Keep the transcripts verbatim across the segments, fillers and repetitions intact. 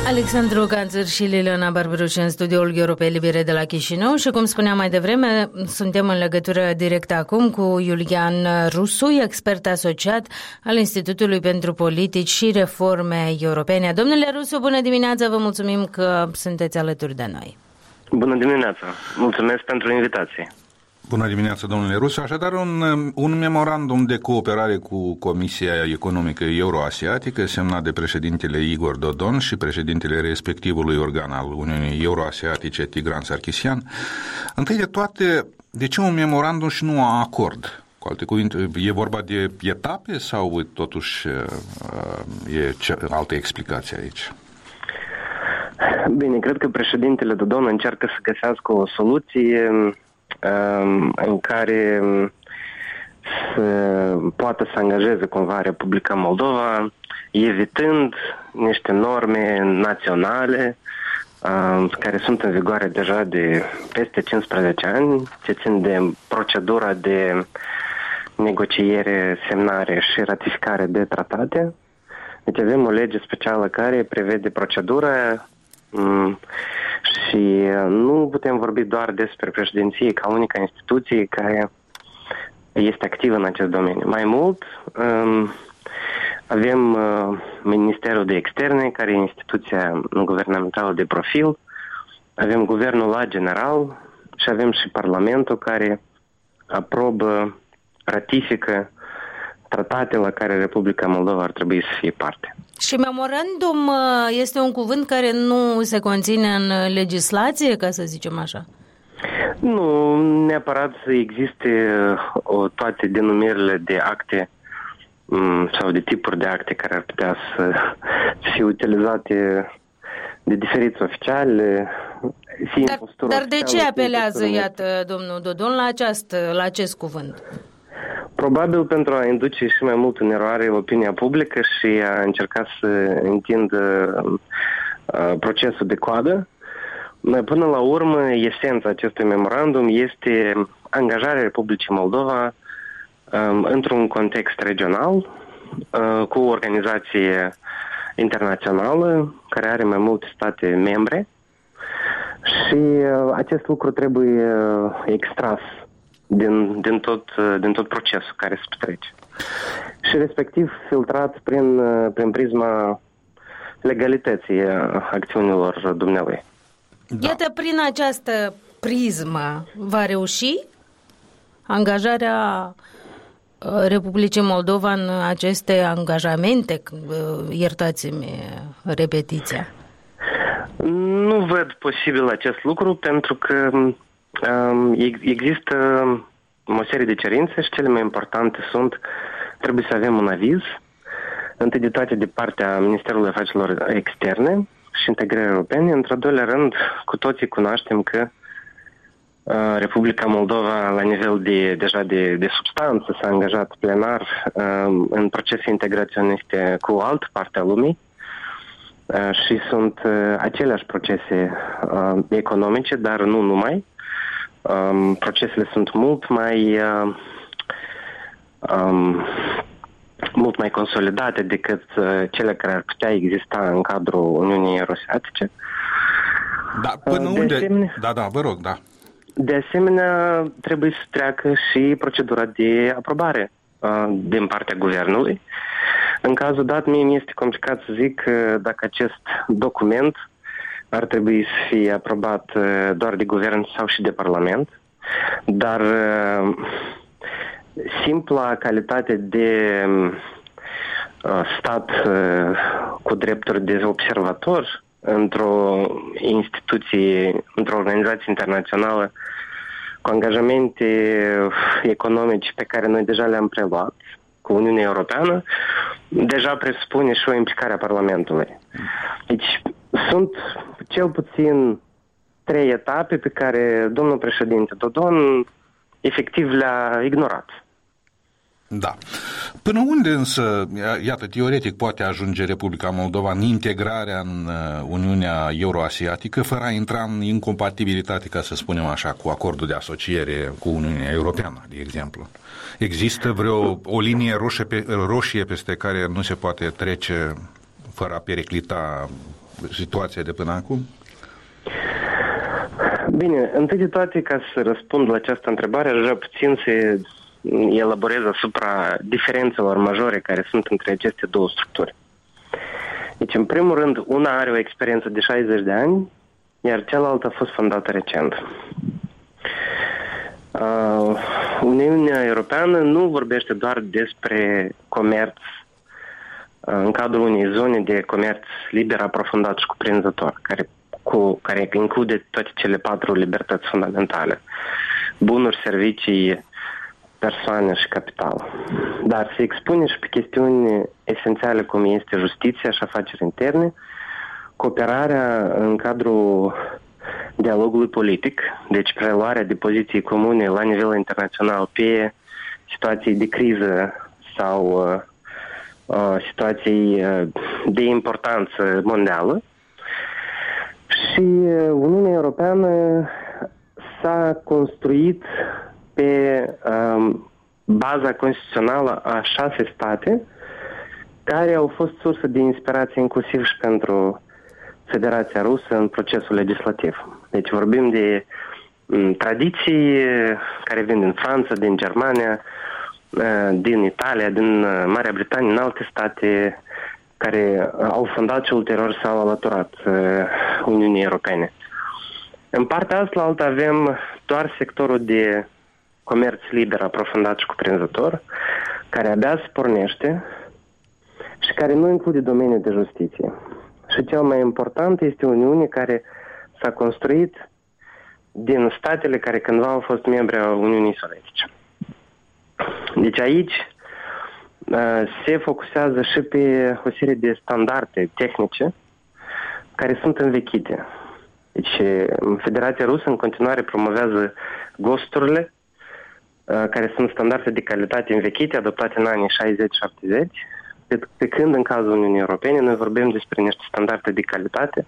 Alexandru Canțăr și Liliana Barbaruș în studioul Europei Libere de la Chișinău și, cum spuneam mai devreme, suntem în legătură directă acum cu Iulian Rusu, expert asociat al Institutului pentru Politici și Reforme Europene. Domnule Rusu, bună dimineața, vă mulțumim că sunteți alături de noi. Bună dimineața, mulțumesc pentru invitație. Bună dimineața, domnule Rusu. Așadar, un, un memorandum de cooperare cu Comisia Economică Euroasiatică, semnat de președintele Igor Dodon și președintele respectivului organ al Uniunii Euroasiatice, Tigran Sarkisian. Întâi de toate, de ce un memorandum și nu un acord? Cu alte cuvinte, e vorba de etape sau totuși e altă explicație aici? Bine, cred că președintele Dodon încearcă să găsească o soluție în care să poată să angajeze cumva Republica Moldova, evitând niște norme naționale care sunt în vigoare deja de peste cincisprezece ani, ce țin de procedura de negociere, semnare și ratificare de tratate. Deci avem o lege specială care prevede procedura și nu putem vorbi doar despre președinție ca unica instituție care este activă în acest domeniu. Mai mult, avem Ministerul de Externe, care e instituția guvernamentală de profil, avem Guvernul la General și avem și Parlamentul care aprobă, ratifică tratate la care Republica Moldova ar trebui să fie parte. Și memorandum este un cuvânt care nu se conține în legislație, ca să zicem așa? Nu, neapărat să existe o, toate denumirile de acte sau de tipuri de acte care ar putea să fie utilizate de diferiți oficiali. Dar, dar de ce apelează, iată, domnul Dodon, la, această, la acest cuvânt? Probabil pentru a induce și mai mult în eroare opinia publică și a încerca să întindă uh, procesul de coadă. Până la urmă, esența acestui memorandum este angajarea Republicii Moldova um, într-un context regional uh, cu o organizație internațională care are mai multe state membre și uh, acest lucru trebuie uh, extras Din, din, tot, din tot procesul care se petrece. Și respectiv filtrat prin, prin prisma legalității acțiunilor dumnealui. Da. Iată, prin această prismă va reuși angajarea Republicii Moldova în aceste angajamente, iertați-mi repetiția. Nu văd posibil acest lucru pentru că există o serie de cerințe și cele mai importante sunt, trebuie să avem un aviz, întâi de toate de partea Ministerului Afacerilor Externe și Integrării Europene. Într-al doilea rând, cu toții cunoaștem că uh, Republica Moldova, la nivel de, deja de, de substanță, s-a angajat plenar uh, în procese integraționiste cu o altă parte a lumii uh, și sunt uh, aceleași procese uh, economice, dar nu numai. Um, procesele sunt mult mai uh, um, mult mai consolidate decât uh, cele care ar putea exista în cadrul Uniunii Euroasiatice. Da, până de unde? Asemenea, da, da, vă rog, da. De asemenea, trebuie să treacă și procedura de aprobare uh, din partea guvernului. În cazul dat, mie mi este complicat să zic că dacă acest document ar trebui să fie aprobat doar de guvern sau și de parlament, dar simpla calitate de stat cu drepturi de observator într-o instituție, într-o organizație internațională cu angajamente economice pe care noi deja le-am preluat cu Uniunea Europeană, deja presupune și o implicare a Parlamentului. Deci sunt cel puțin trei etape pe care domnul președinte Dodon efectiv le-a ignorat. Da. Până unde însă, iată, teoretic poate ajunge Republica Moldova în integrarea în Uniunea Euroasiatică fără a intra în incompatibilitate, ca să spunem așa, cu acordul de asociere cu Uniunea Europeană, de exemplu? Există vreo o linie roșie, pe, roșie peste care nu se poate trece fără a periclita situația de până acum? Bine, întâi de toate, ca să răspund la această întrebare, aș vrea puțin să elaborez asupra diferențelor majore care sunt între aceste două structuri. Deci, în primul rând, una are o experiență de șaizeci de ani, iar cealaltă a fost fondată recent. Uh, Uniunea Europeană nu vorbește doar despre comerț uh, în cadrul unei zone de comerț liber, aprofundat și cuprinzător, care, cu, care include toate cele patru libertăți fundamentale: bunuri, servicii, persoane și capital. Dar se expune și pe chestiuni esențiale cum este justiția și afaceri interne, cooperarea în cadrul dialogului politic, deci preluarea de poziții comune la nivel internațional pe situații de criză sau uh, uh, situații uh, de importanță mondială. Și Uniunea Europeană s-a construit pe um, baza constituțională a șase state care au fost sursă de inspirație inclusiv și pentru Federația Rusă în procesul legislativ. Deci vorbim de m, tradiții care vin din Franța, din Germania, din Italia, din Marea Britanie, în alte state care au fondat și ulterior s-au alăturat Uniunii Europene. În partea asta altă avem doar sectorul de comerț liber, aprofundat și cuprinzător, care abia se pornește și care nu include domeniul de justiție. Și cel mai important este Uniune care s-a construit din statele care cândva au fost membri a Uniunii Sovietice. Deci aici se focusează și pe o serie de standarde tehnice care sunt învechite. Deci Federația Rusă în continuare promovează gosturile, care sunt standarde de calitate învechite, adoptate în anii șaizeci șaptezeci, pe, pe când în cazul Uniunii Europene noi vorbim despre niște standarde de calitate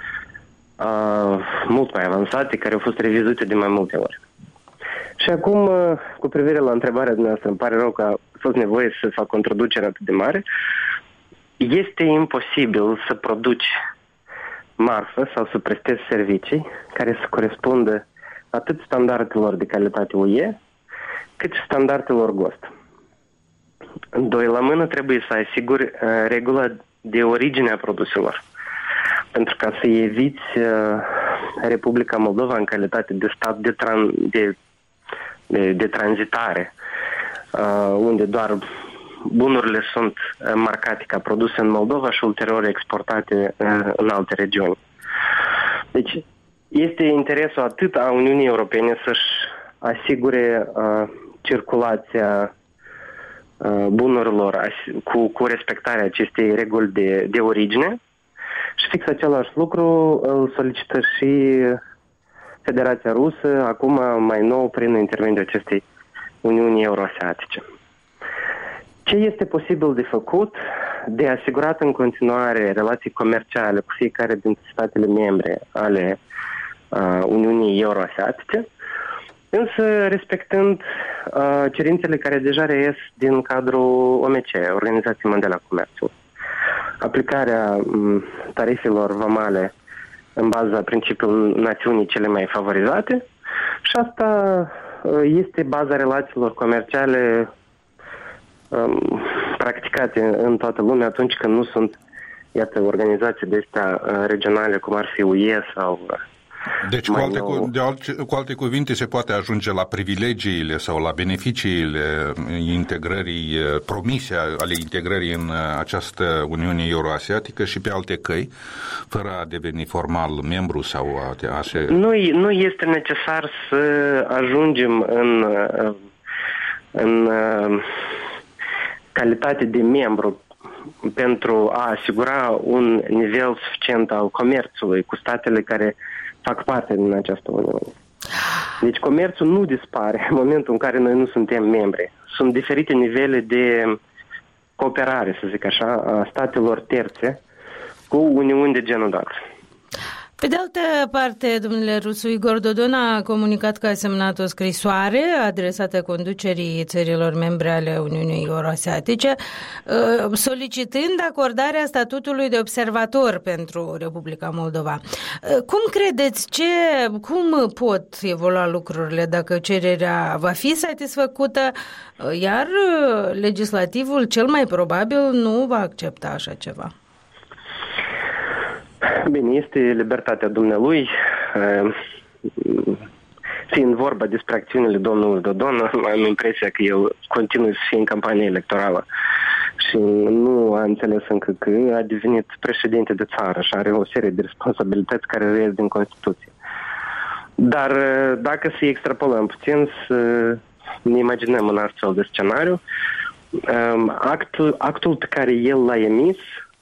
uh, mult mai avansate, care au fost revizuite de mai multe ori. Și acum, uh, cu privire la întrebarea dumneavoastră, îmi pare rău că a fost nevoie să fac o introducere atât de mare. Este imposibil să produci marfă sau să prestezi servicii care să corespundă atât standardelor de calitate U E, cât și standardelor GOST. Doi la mână trebuie să asiguri uh, regula de origine a produselor. Pentru ca să eviți uh, Republica Moldova în calitate de stat de, tran- de, de, de tranzitare, uh, unde doar bunurile sunt uh, marcate ca produse în Moldova și ulterior exportate uh, în alte regiuni. Deci este interesul atât a Uniunii Europene să-și asigure uh, circulația uh, bunurilor cu, cu respectarea acestei reguli de, de origine, și fix același lucru îl solicită și Federația Rusă, acum mai nou prin intermediul acestei Uniunii Euroasiatice. Ce este posibil de făcut? De asigurat în continuare relații comerciale cu fiecare dintre statele membre ale uh, Uniunii Euroasiatice, însă respectând uh, cerințele care deja reies din cadrul O M C, Organizației Mondiale a Comerțului. Aplicarea um, tarifelor vamale în baza principiului națiunii cele mai favorizate, și asta uh, este baza relațiilor comerciale um, practicate în toată lumea atunci când nu sunt, iată, organizații de astea uh, regionale, cum ar fi U E sau... Uh, Deci, cu alte, cu, de alte, cu alte cuvinte, se poate ajunge la privilegiile sau la beneficiile integrării, promise ale integrării în această Uniune Euroasiatică și pe alte căi, fără a deveni formal membru sau a, a se... Nu, nu este necesar să ajungem în, în calitate de membru pentru a asigura un nivel suficient al comerțului cu statele care fac parte din această Uniune. Deci comerțul nu dispare în momentul în care noi nu suntem membri. Sunt diferite nivele de cooperare, să zic așa, a statelor terțe cu Uniuni de genul dat. Pe de altă parte, domnule Rusu, Igor Dodon a comunicat că a semnat o scrisoare adresată conducerii țărilor membre ale Uniunii Euroasiatice, solicitând acordarea statutului de observator pentru Republica Moldova. Cum credeți, ce, cum pot evolua lucrurile dacă cererea va fi satisfăcută, iar legislativul cel mai probabil nu va accepta așa ceva? Bine, este libertatea dumnealui. Fiind vorba despre acțiunile domnului Dodon, am impresia că el continuă să fie în campanie electorală și nu a înțeles încă că a devenit președinte de țară și are o serie de responsabilități care reiesc din Constituție. Dar dacă să extrapolăm puțin, să ne imaginăm un astfel de scenariu, actul, actul pe care el l-a emis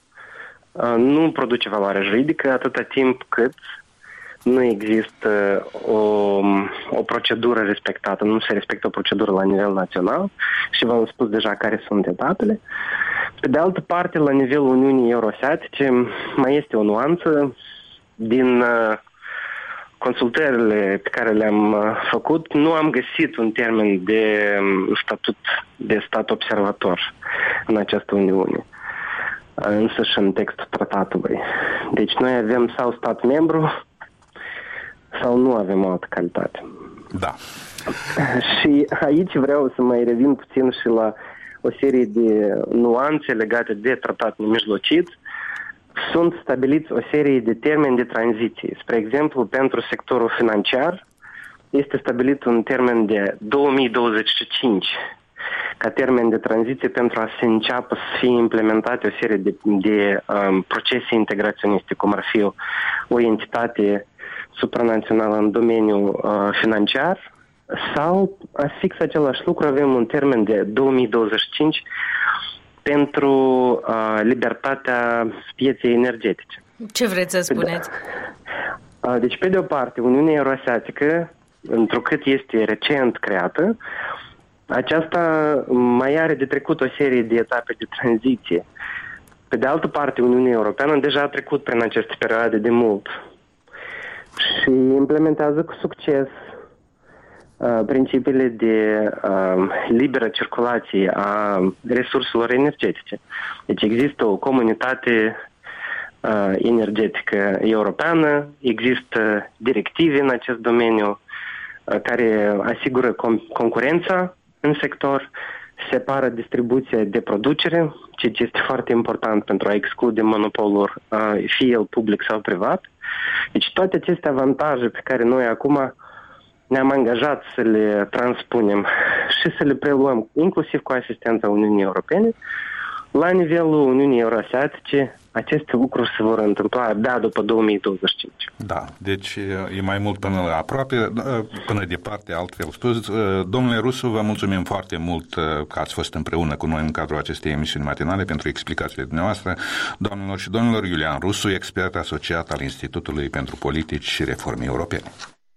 nu produce valoare juridică atâta timp cât nu există o, o procedură respectată, nu se respectă o procedură la nivel național și v-am spus deja care sunt etapele. Pe de altă parte, la nivelul Uniunii Euroasiatice mai este o nuanță din consultările pe care le-am făcut. Nu am găsit un termen de statut de stat observator în această Uniune, însă și în textul tratatului. Deci noi avem sau stat membru sau nu avem o altă calitate. Da. Și aici vreau să mai revin puțin și la o serie de nuanțe legate de tratat nemijlocit. Sunt stabiliți o serie de termeni de tranziție. Spre exemplu, pentru sectorul financiar este stabilit un termen de două mii douăzeci și cinci ca termen de tranziție pentru a se înceapă să fie implementate o serie de, de um, procese integraționiste, cum ar fi o, o entitate supranațională în domeniul uh, financiar, sau fix același lucru avem un termen de două mii douăzeci și cinci pentru uh, libertatea pieței energetice. Ce vreți să spuneți? Uh, deci, pe de o parte, Uniunea Euroasiatică, întrucât este recent creată, aceasta mai are de trecut o serie de etape de tranziție. Pe de altă parte, Uniunea Europeană deja a trecut prin aceste perioade de mult și implementează cu succes uh, principiile de uh, liberă circulație a resurselor energetice. Deci există o comunitate uh, energetică europeană, există directive în acest domeniu uh, care asigură com- concurența în sector, separă distribuția de producere, ceea ce este foarte important pentru a exclude monopolul, fie el public sau privat. Deci toate aceste avantaje pe care noi acum ne-am angajat să le transpunem și să le preluăm, inclusiv cu asistența Uniunii Europene, la nivelul Uniunii Euroasiatice, aceste lucruri se vor întâmpla abia după două mii douăzeci și cinci. Da, deci e mai mult până la aproape, până departe, altfel spus. Domnule Rusu, vă mulțumim foarte mult că ați fost împreună cu noi în cadrul acestei emisiuni matinale pentru explicațiile dumneavoastră. Doamnelor și domnilor, Iulian Rusu, expert asociat al Institutului pentru Politici și Reforme Europene.